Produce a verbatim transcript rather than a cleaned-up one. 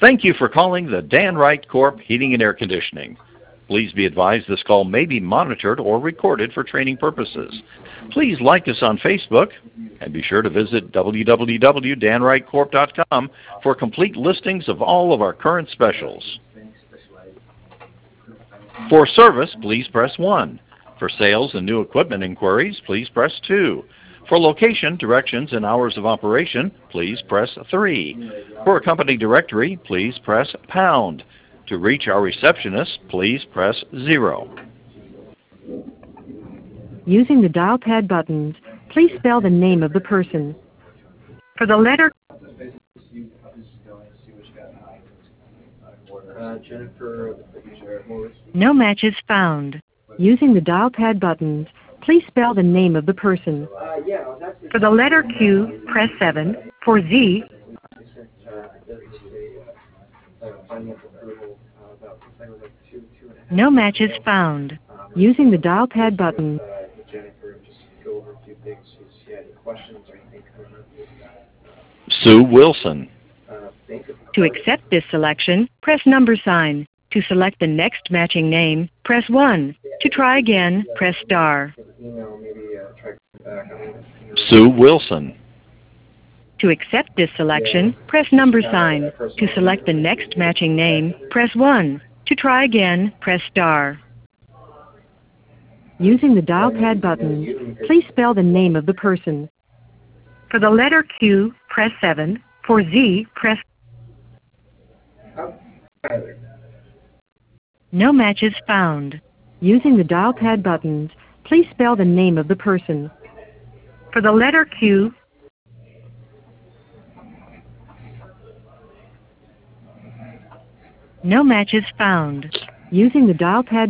Thank you for calling the Dan Wright Corp Heating and Air Conditioning. Please be advised this call may be monitored or recorded for training purposes. Please like us on Facebook and be sure to visit w w w dot dan wright corp dot com for complete listings of all of our current specials. For service, please press one. For sales and new equipment inquiries, please press two. For location, directions, and hours of operation, please press three. For a company directory, please press pound. To reach our receptionist, please press zero. Using the dial pad buttons, please spell the name of the person. For the letter Uh, Jennifer, No matches found. Using the dial pad buttons, please spell the name of the person. uh, yeah, I was actually For the letter Q, press seven. For Z, uh, this is a uh, financial approval uh, about I was like two, two and a half. no matches found. Using the dial pad button, Uh, with Jennifer, just go over a few things. She's, she had any questions or anything coming up. Sue Wilson. Uh, think of to accept this selection, press number sign. To select the next matching name, press one. To try again, press star. email, maybe uh, try back. I mean, Sue Wilson. To accept this selection, press number sign. To select the next matching name, press one. To try again, press star. Using the dial pad buttons, please spell the name of the person. For the letter Q, press seven. For Z, press Tyler. no matches found. Using the dial pad buttons, please spell the name of the person. For the letter Q, no matches found. Using the dial pad